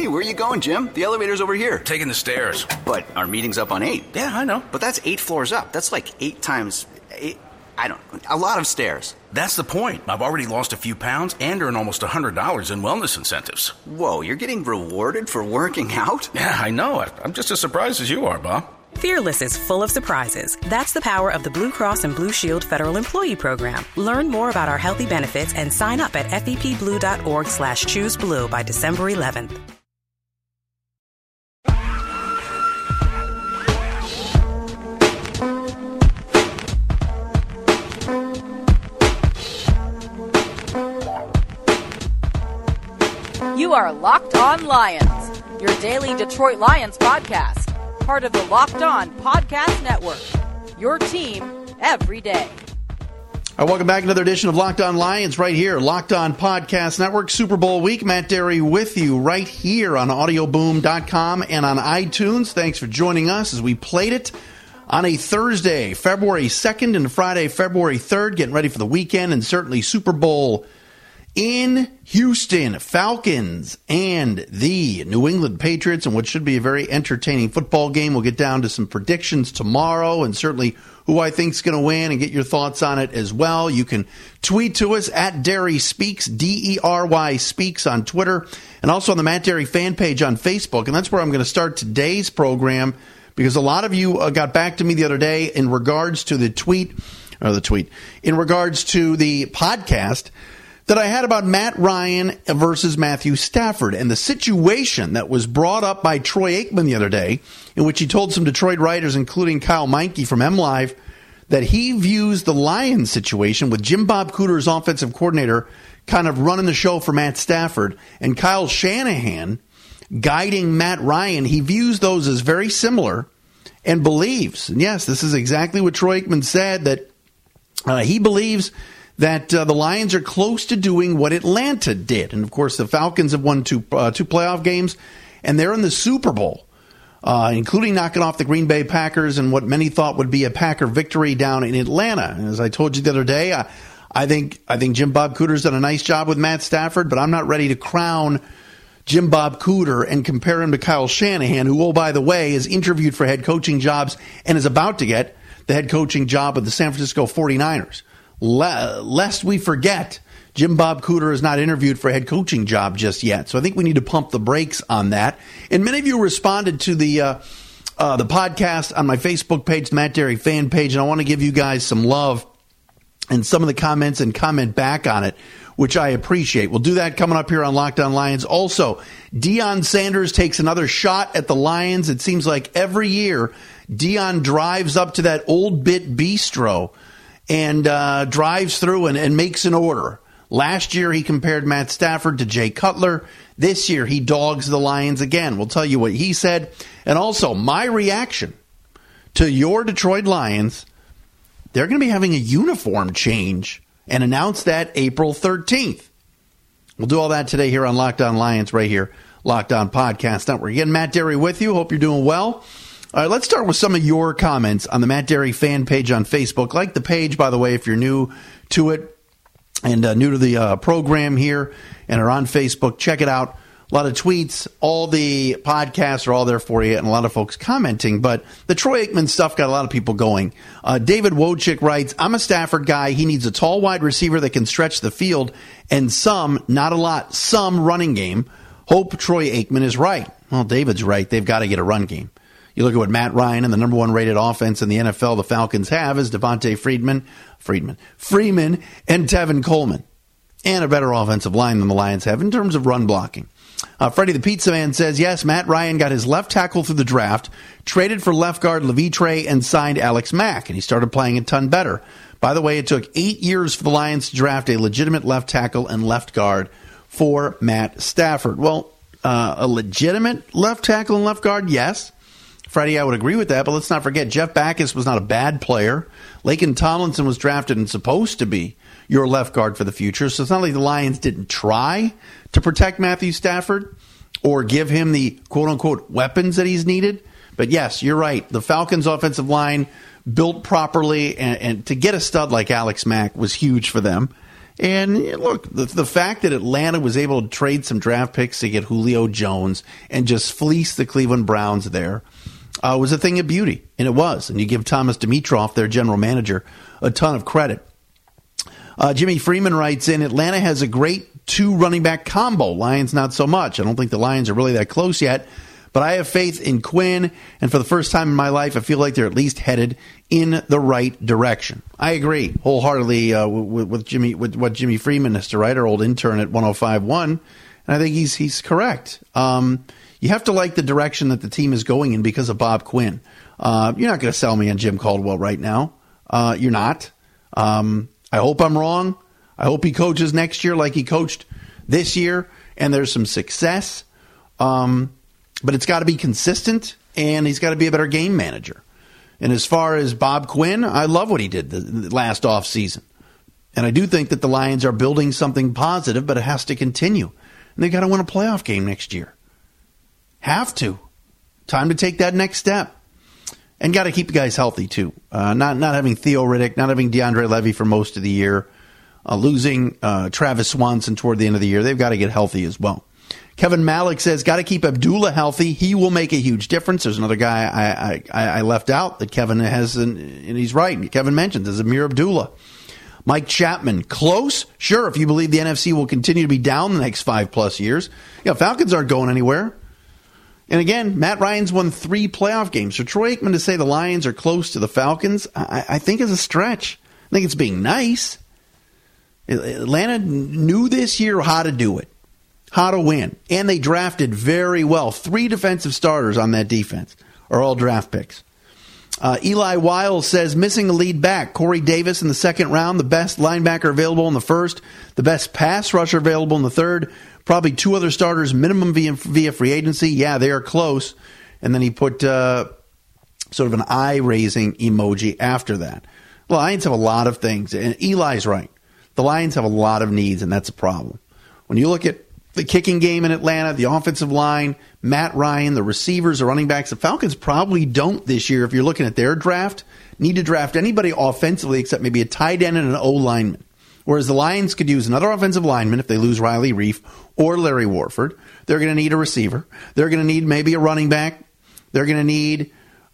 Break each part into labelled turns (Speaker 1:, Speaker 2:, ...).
Speaker 1: Hey, where are you going, Jim? The elevator's over here.
Speaker 2: Taking the stairs.
Speaker 1: But our meeting's up on 8.
Speaker 2: Yeah, I know.
Speaker 1: But that's 8 floors up. That's like 8 times 8. A lot of stairs.
Speaker 2: That's the point. I've already lost a few pounds and earned almost $100 in wellness incentives.
Speaker 1: Whoa, you're getting rewarded for working out?
Speaker 2: Yeah, I know. I'm just as surprised as you are, Bob.
Speaker 3: Fearless is full of surprises. That's the power of the Blue Cross and Blue Shield Federal Employee Program. Learn more about our healthy benefits and sign up at fepblue.org/chooseblue by December 11th.
Speaker 4: You are Locked On Lions, your daily Detroit Lions podcast, part of the Locked On Podcast Network, your team every day.
Speaker 5: All right, welcome back to another edition of Locked On Lions right here, Locked On Podcast Network, Super Bowl week. Matt Derry with you right here on audioboom.com and on iTunes. Thanks for joining us as we played it on a Thursday, February 2nd and Friday, February 3rd, getting ready for the weekend and certainly Super Bowl in Houston. Falcons and the New England Patriots, and what should be a very entertaining football game. We'll get down to some predictions tomorrow and certainly who I think is going to win and get your thoughts on it as well. You can tweet to us at Derry Speaks, DERY Speaks on Twitter, and also on the Matt Derry fan page on Facebook. And that's where I'm going to start today's program, because a lot of you got back to me the other day in regards to in regards to the podcast that I had about Matt Ryan versus Matthew Stafford and the situation that was brought up by Troy Aikman the other day, in which he told some Detroit writers, including Kyle Meinke from MLive, that he views the Lions situation with Jim Bob Cooter as offensive coordinator kind of running the show for Matt Stafford and Kyle Shanahan guiding Matt Ryan. He views those as very similar and believes, and yes, this is exactly what Troy Aikman said, that he believes that the Lions are close to doing what Atlanta did. And, of course, the Falcons have won two playoff games, and they're in the Super Bowl, including knocking off the Green Bay Packers and what many thought would be a Packer victory down in Atlanta. And as I told you the other day, I think Jim Bob Cooter's done a nice job with Matt Stafford, but I'm not ready to crown Jim Bob Cooter and compare him to Kyle Shanahan, who, oh, by the way, is interviewed for head coaching jobs and is about to get the head coaching job of the San Francisco 49ers. Lest we forget, Jim Bob Cooter is not interviewed for a head coaching job just yet. So I think we need to pump the brakes on that. And many of you responded to the podcast on my Facebook page, the Matt Derry fan page, and I want to give you guys some love and some of the comments and comment back on it, which I appreciate. We'll do that coming up here on Locked On Lions. Also, Deion Sanders takes another shot at the Lions. It seems like every year Deion drives up to that Old Bit Bistro and drives through and makes an order. Last year, he compared Matt Stafford to Jay Cutler. This year, he dogs the Lions again. We'll tell you what he said. And also, my reaction to your Detroit Lions. They're going to be having a uniform change and announce that April 13th. We'll do all that today here on Locked On Lions, right here, Locked On Podcast Network. Again, Matt Derry with you. Hope you're doing well. All right, let's start with some of your comments on the Matt Derry fan page on Facebook. Like the page, by the way, if you're new to it and new to the program here and are on Facebook, check it out. A lot of tweets, all the podcasts are all there for you, and a lot of folks commenting. But the Troy Aikman stuff got a lot of people going. David Wojcik writes, I'm a Stafford guy. He needs a tall wide receiver that can stretch the field and some, not a lot, some running game. Hope Troy Aikman is right. Well, David's right. They've got to get a run game. You look at what Matt Ryan and the number one rated offense in the NFL, the Falcons have, is Devontae Freeman, and Tevin Coleman, and a better offensive line than the Lions have in terms of run blocking. Freddie the Pizza Man says, yes, Matt Ryan got his left tackle through the draft, traded for left guard Levitre, and signed Alex Mack, and he started playing a ton better. By the way, it took 8 years for the Lions to draft a legitimate left tackle and left guard for Matt Stafford. Well, a legitimate left tackle and left guard, yes. Freddie, I would agree with that, but let's not forget Jeff Backus was not a bad player. Laken Tomlinson was drafted and supposed to be your left guard for the future, so it's not like the Lions didn't try to protect Matthew Stafford or give him the quote-unquote weapons that he's needed. But yes, you're right. The Falcons' offensive line built properly, and to get a stud like Alex Mack was huge for them. And look, the fact that Atlanta was able to trade some draft picks to get Julio Jones and just fleece the Cleveland Browns there was a thing of beauty, and it was. And you give Thomas Dimitroff, their general manager, a ton of credit. Jimmy Freeman writes in, Atlanta has a great 2 running back combo. Lions not so much. I don't think the Lions are really that close yet, but I have faith in Quinn, and for the first time in my life, I feel like they're at least headed in the right direction. I agree wholeheartedly with what Jimmy Freeman has to write, our old intern at 105.1, and I think he's correct. You have to like the direction that the team is going in because of Bob Quinn. You're not going to sell me on Jim Caldwell right now. You're not. I hope I'm wrong. I hope he coaches next year like he coached this year, and there's some success. But it's got to be consistent, and he's got to be a better game manager. And as far as Bob Quinn, I love what he did the last offseason. And I do think that the Lions are building something positive, but it has to continue. And they've got to win a playoff game next year. Have to. Time to take that next step. And got to keep the guys healthy, too. Not having Theo Riddick, not having DeAndre Levy for most of the year, losing Travis Swanson toward the end of the year. They've got to get healthy as well. Kevin Malik says, got to keep Abdullah healthy. He will make a huge difference. There's another guy I left out that Kevin has, and he's right. Kevin mentioned is Amir Abdullah. Mike Chapman, close? Sure, if you believe the NFC will continue to be down the next 5+ years. Falcons aren't going anywhere. And again, Matt Ryan's won 3 playoff games. For Troy Aikman to say the Lions are close to the Falcons, I think is a stretch. I think it's being nice. Atlanta knew this year how to do it. How to win. And they drafted very well. 3 defensive starters on that defense are all draft picks. Eli Wiles says, missing a lead back. Corey Davis in the 2nd round, the best linebacker available in the 1st, the best pass rusher available in the 3rd, probably 2 other starters minimum via free agency. Yeah, they are close. And then he put sort of an eye-raising emoji after that. The Lions have a lot of things, and Eli's right. The Lions have a lot of needs, and that's a problem. When you look at the kicking game in Atlanta, the offensive line, Matt Ryan, the receivers, the running backs, the Falcons probably don't this year, if you're looking at their draft, need to draft anybody offensively except maybe a tight end and an O-lineman. Whereas the Lions could use another offensive lineman if they lose Riley Reif or Larry Warford. They're going to need a receiver. They're going to need maybe a running back. They're going to need,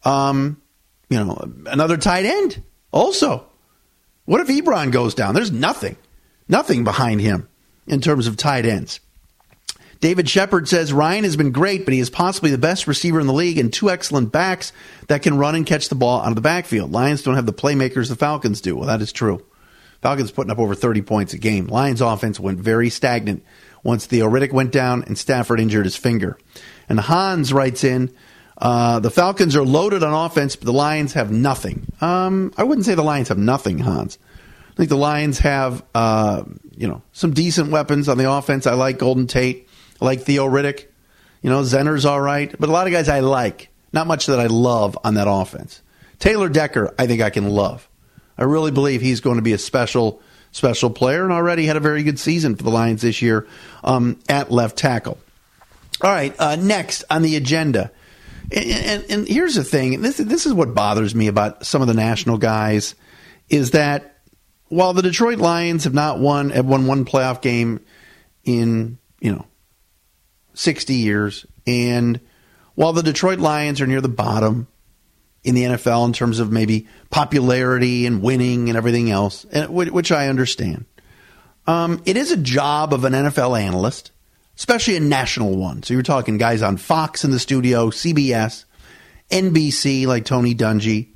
Speaker 5: another tight end also. What if Ebron goes down? There's nothing behind him in terms of tight ends. David Shepard says, Ryan has been great, but he is possibly the best receiver in the league and 2 excellent backs that can run and catch the ball out of the backfield. Lions don't have the playmakers the Falcons do. Well, that is true. Falcons putting up over 30 points a game. Lions offense went very stagnant once Theo Riddick went down and Stafford injured his finger. And Hans writes in, the Falcons are loaded on offense, but the Lions have nothing. I wouldn't say the Lions have nothing, Hans. I think the Lions have, some decent weapons on the offense. I like Golden Tate. I like Theo Riddick. Zenner's all right. But a lot of guys I like. Not much that I love on that offense. Taylor Decker, I think I can love. I really believe he's going to be a special player and already had a very good season for the Lions this year at left tackle. All right, next on the agenda. And here's the thing. This is what bothers me about some of the national guys is that while the Detroit Lions have won one playoff game in, 60 years, and while the Detroit Lions are near the bottom in the NFL in terms of maybe popularity and winning and everything else, which I understand, it is a job of an NFL analyst, especially a national one. So you're talking guys on Fox in the studio, CBS, NBC like Tony Dungy,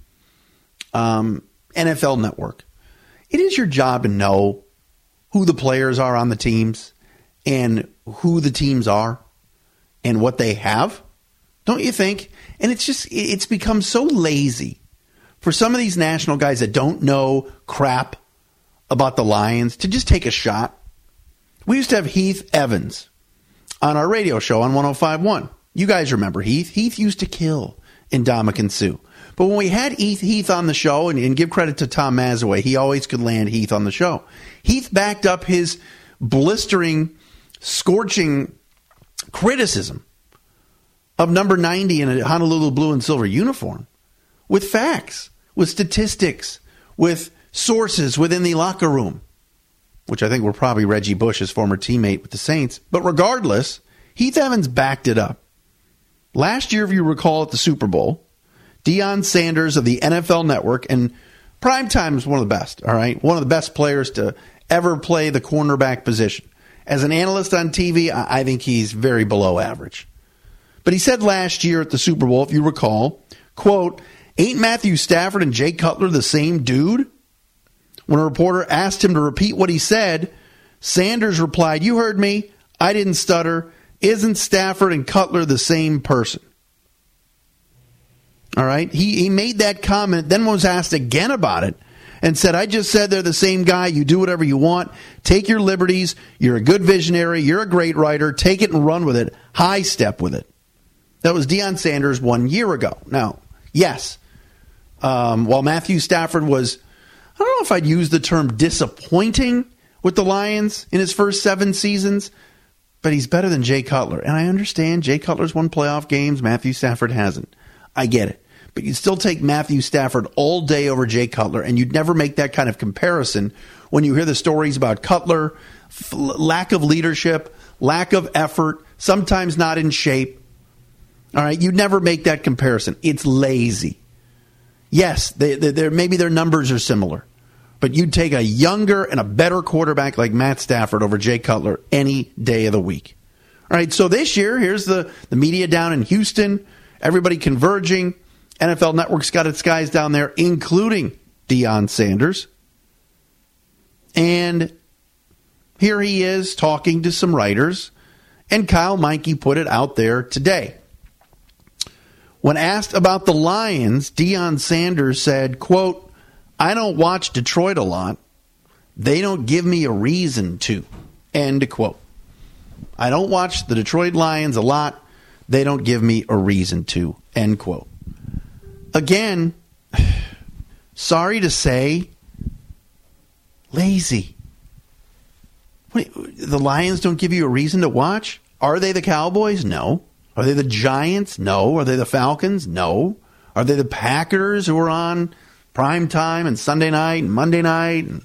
Speaker 5: NFL Network. It is your job to know who the players are on the teams and who the teams are and what they have, don't you think? And it's become so lazy for some of these national guys that don't know crap about the Lions to just take a shot. We used to have Heath Evans on our radio show on 105.1. You guys remember Heath. Heath used to kill in Ndamukong Suh. But when we had Heath on the show, and give credit to Tom Mazaway, he always could land Heath on the show. Heath backed up his blistering, scorching criticism of number 90 in a Honolulu blue and silver uniform with facts, with statistics, with sources within the locker room. which I think were probably Reggie Bush's former teammate with the Saints. But regardless, Heath Evans backed it up. Last year, if you recall, at the Super Bowl, Deion Sanders of the NFL Network, and Primetime is one of the best, all right? One of the best players to ever play the cornerback position. As an analyst on TV, I think he's very below average. But he said last year at the Super Bowl, if you recall, quote, "Ain't Matthew Stafford and Jay Cutler the same dude?" When a reporter asked him to repeat what he said, Sanders replied, "You heard me. I didn't stutter. Isn't Stafford and Cutler the same person?" All right. He made that comment, then was asked again about it and said, "I just said they're the same guy. You do whatever you want. Take your liberties. You're a good visionary. You're a great writer. Take it and run with it. High step with it." That was Deion Sanders 1 year ago. Now, yes, while Matthew Stafford was, I don't know if I'd use the term disappointing with the Lions in his first 7 seasons, but he's better than Jay Cutler. And I understand Jay Cutler's won playoff games. Matthew Stafford hasn't. I get it. But you'd still take Matthew Stafford all day over Jay Cutler, and you'd never make that kind of comparison when you hear the stories about Cutler, lack of leadership, lack of effort, sometimes not in shape. All right, you'd never make that comparison. It's lazy. Yes, maybe their numbers are similar, but you'd take a younger and a better quarterback like Matt Stafford over Jay Cutler any day of the week. All right, so this year, here's the media down in Houston, everybody converging. NFL Network's got its guys down there, including Deion Sanders. And here he is talking to some writers, and Kyle Meinke put it out there today. When asked about the Lions, Deion Sanders said, quote, "I don't watch Detroit a lot. They don't give me a reason to." End quote. I don't watch the Detroit Lions a lot. They don't give me a reason to. End quote. Again, sorry to say, lazy. Wait, the Lions don't give you a reason to watch? Are they the Cowboys? No. Are they the Giants? No. Are they the Falcons? No. Are they the Packers who are on prime time and Sunday night and Monday night and,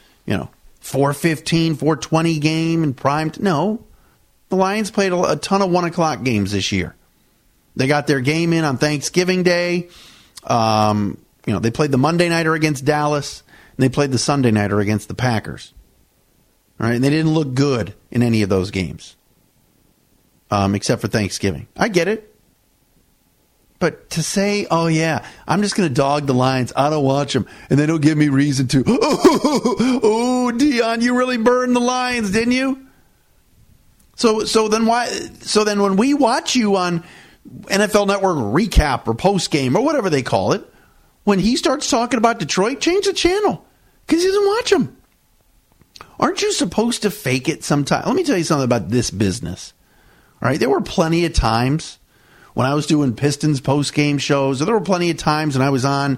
Speaker 5: 4:15, 4:20 game and prime? No. The Lions played a ton of 1 o'clock games this year. They got their game in on Thanksgiving Day. They played the Monday nighter against Dallas, and they played the Sunday nighter against the Packers. All right, and they didn't look good in any of those games, except for Thanksgiving. I get it. But to say, oh, yeah, I'm just going to dog the Lions, I don't watch them, and they don't give me reason to. Oh, Deion, you really burned the Lions, didn't you? So then when we watch you on NFL Network recap or post game or whatever they call it, when he starts talking about Detroit, change the channel because he doesn't watch them. Aren't you supposed to fake it sometime? Let me tell you something about this business. All right, there were plenty of times when I was doing Pistons post game shows. There were plenty of times when I was on,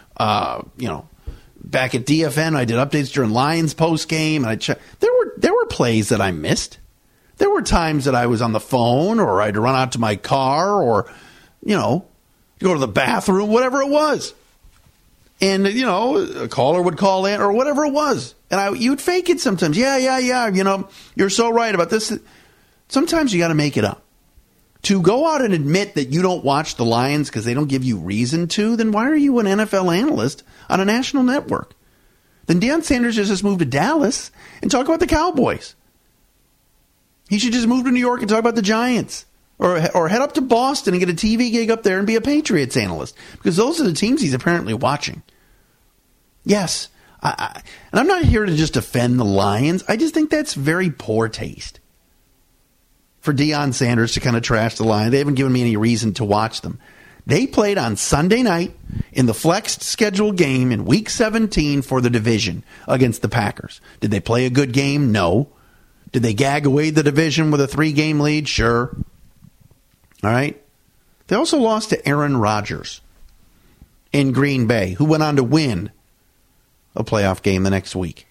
Speaker 5: back at DFN. I did updates during Lions post game, and there were plays that I missed. There were times that I was on the phone, or I'd run out to my car, or, go to the bathroom, whatever it was. And, a caller would call in, or whatever it was. And you'd fake it sometimes. Yeah, you're so right about this. Sometimes you got to make it up. To go out and admit that you don't watch the Lions because they don't give you reason to, then why are you an NFL analyst on a national network? Then Deion Sanders just moved to Dallas and talk about the Cowboys. He should just move to New York and talk about the Giants. Or head up to Boston and get a TV gig up there and be a Patriots analyst. Because those are the teams he's apparently watching. Yes, and I'm not here to just defend the Lions. I just think that's very poor taste for Deion Sanders to kind of trash the Lions. They haven't given me any reason to watch them. They played on Sunday night in the flexed schedule game in Week 17 for the division against the Packers. Did they play a good game? No. Did they gag away the division with a 3-game lead? Sure. All right. They also lost to Aaron Rodgers in Green Bay, who went on to win a playoff game the next week.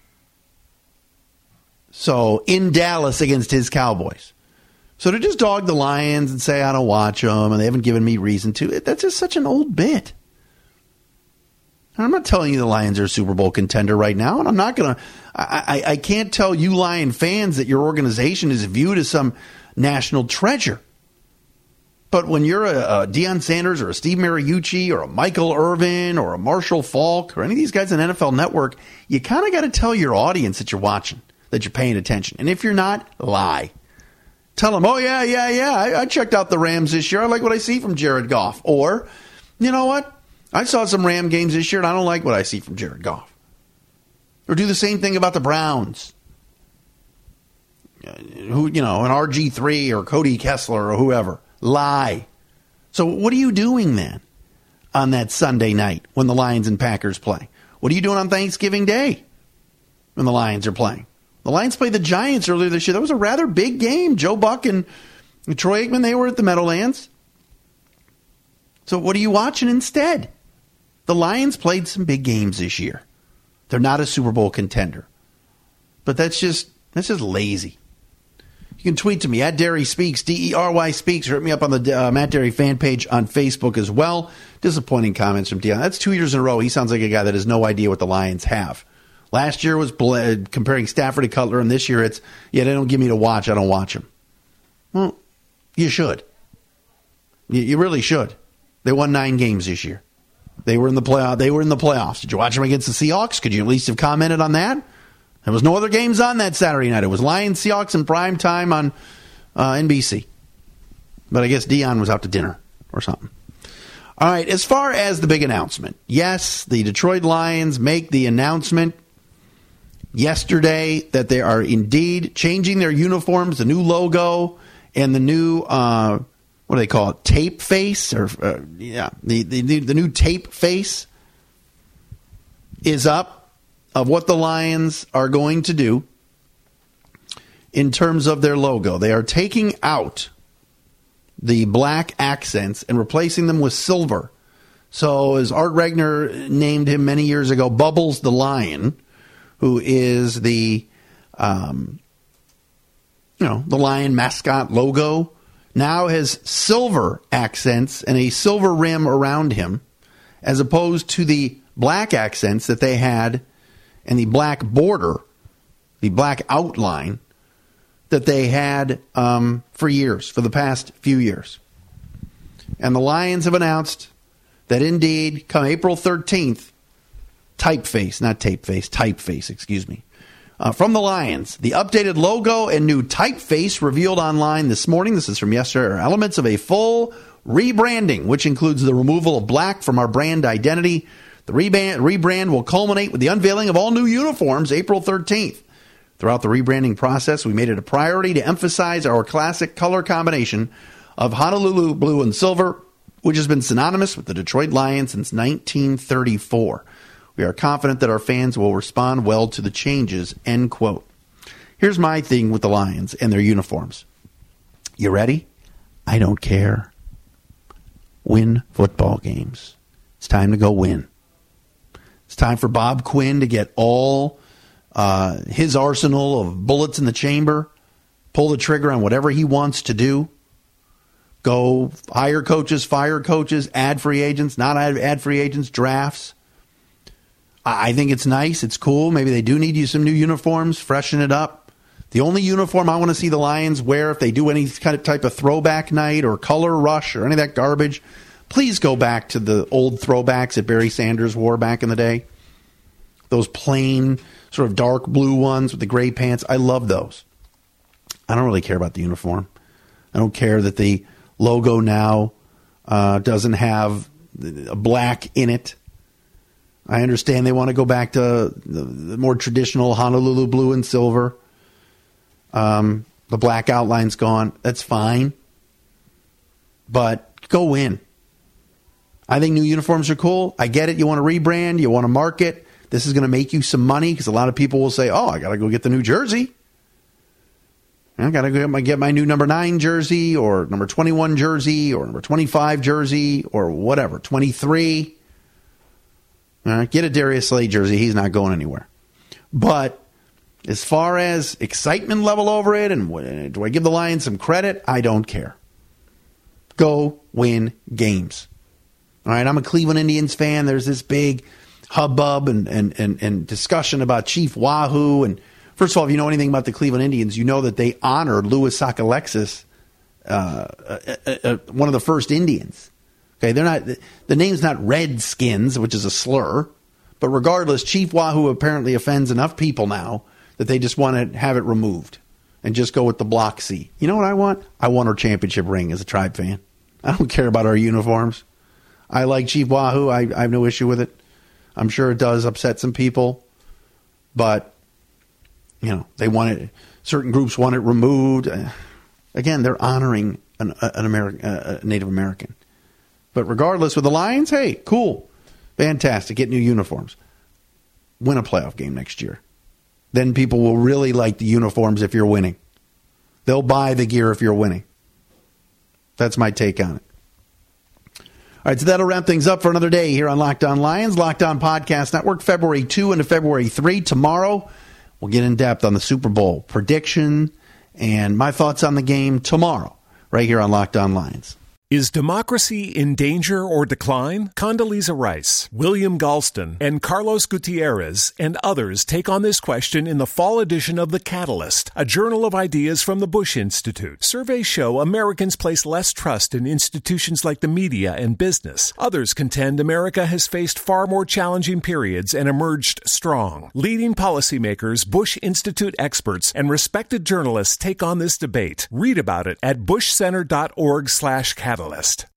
Speaker 5: So in Dallas against his Cowboys. So to just dog the Lions and say I don't watch them and they haven't given me reason to, that's just such an old bit. I'm not telling you the Lions are a Super Bowl contender right now, and I'm not going to. I can't tell you Lion fans that your organization is viewed as some national treasure. But when you're a Deion Sanders or a Steve Mariucci or a Michael Irvin or a Marshall Faulk or any of these guys on NFL Network, you kind of got to tell your audience that you're watching, that you're paying attention. And if you're not, lie. Tell them, oh, yeah, I checked out the Rams this year. I like what I see from Jared Goff. Or, you know what? I saw some Ram games this year, and I don't like what I see from Jared Goff. Or do the same thing about the Browns. Who, an RG3 or Cody Kessler or whoever. Lie. So what are you doing then on that Sunday night when the Lions and Packers play? What are you doing on Thanksgiving Day when the Lions are playing? The Lions played the Giants earlier this year. That was a rather big game. Joe Buck and Troy Aikman, they were at the Meadowlands. So what are you watching instead? The Lions played some big games this year. They're not a Super Bowl contender. But that's just lazy. You can tweet to me at Derry Speaks, DERY Speaks, or hit me up on the Matt Derry fan page on Facebook as well. Disappointing comments from Deion. That's 2 years in a row. He sounds like a guy that has no idea what the Lions have. Last year was comparing Stafford to Cutler, and this year it's, they don't give me to watch, I don't watch them. Well, you should. You really should. They won 9 games this year. They were in the playoffs. Did you watch them against the Seahawks? Could you at least have commented on that? There was no other games on that Saturday night. It was Lions Seahawks in prime time on NBC. But I guess Deion was out to dinner or something. All right, as far as the big announcement, yes, the Detroit Lions make the announcement yesterday that they are indeed changing their uniforms, the new logo, and the new what do they call it? Tape face, or the new tape face is up of what the Lions are going to do in terms of their logo. They are taking out the black accents and replacing them with silver. So as Art Regner named him many years ago, Bubbles the Lion, who is the the Lion mascot logo, now has silver accents and a silver rim around him, as opposed to the black accents that they had and the black border, the black outline that they had for years, for the past few years. And the Lions have announced that indeed, come April 13th, typeface, excuse me, from the Lions, the updated logo and new typeface revealed online this morning. This is from yesterday, are elements of a full rebranding, which includes the removal of black from our brand identity. The rebrand will culminate with the unveiling of all new uniforms April 13th. Throughout the rebranding process, we made it a priority to emphasize our classic color combination of Honolulu blue and silver, which has been synonymous with the Detroit Lions since 1934. We are confident that our fans will respond well to the changes, end quote. Here's my thing with the Lions and their uniforms. You ready? I don't care. Win football games. It's time to go win. It's time for Bob Quinn to get all his arsenal of bullets in the chamber, pull the trigger on whatever he wants to do. Go hire coaches, fire coaches, add free agents, not add free agents, drafts. I think it's nice. It's cool. Maybe they do need you some new uniforms, freshen it up. The only uniform I want to see the Lions wear, if they do any kind of type of throwback night or color rush or any of that garbage, please go back to the old throwbacks that Barry Sanders wore back in the day. Those plain, sort of dark blue ones with the gray pants. I love those. I don't really care about the uniform. I don't care that the logo now doesn't have a black in it. I understand they want to go back to the more traditional Honolulu blue and silver. The black outline's gone. That's fine. But go win. I think new uniforms are cool. I get it. You want to rebrand. You want to market. This is going to make you some money because a lot of people will say, oh, I got to go get the new jersey. I got to go get my new number 9 jersey or number 21 jersey or number 25 jersey or whatever, 23. Get a Darius Slay jersey. He's not going anywhere. But as far as excitement level over it and do I give the Lions some credit, I don't care. Go win games. All right, I'm a Cleveland Indians fan. There's this big hubbub and discussion about Chief Wahoo. And first of all, if you know anything about the Cleveland Indians, you know that they honored Louis Sockalexis, one of the first Indians. Okay, the name's not Redskins, which is a slur, but regardless, Chief Wahoo apparently offends enough people now that they just want to have it removed and just go with the Block C. You know what I want? I want our championship ring as a Tribe fan. I don't care about our uniforms. I like Chief Wahoo. I have no issue with it. I'm sure it does upset some people, but they want it. Certain groups want it removed. Again, they're honoring a Native American. But regardless, with the Lions, hey, cool, fantastic. Get new uniforms. Win a playoff game next year. Then people will really like the uniforms if you're winning. They'll buy the gear if you're winning. That's my take on it. All right, so that'll wrap things up for another day here on Locked On Lions, Locked On Podcast Network, February 2 into February 3. Tomorrow, we'll get in depth on the Super Bowl prediction and my thoughts on the game tomorrow, right here on Locked On Lions.
Speaker 6: Is democracy in danger or decline? Condoleezza Rice, William Galston, and Carlos Gutierrez and others take on this question in the fall edition of The Catalyst, a journal of ideas from the Bush Institute. Surveys show Americans place less trust in institutions like the media and business. Others contend America has faced far more challenging periods and emerged strong. Leading policymakers, Bush Institute experts, and respected journalists take on this debate. Read about it at bushcenter.org/catalyst.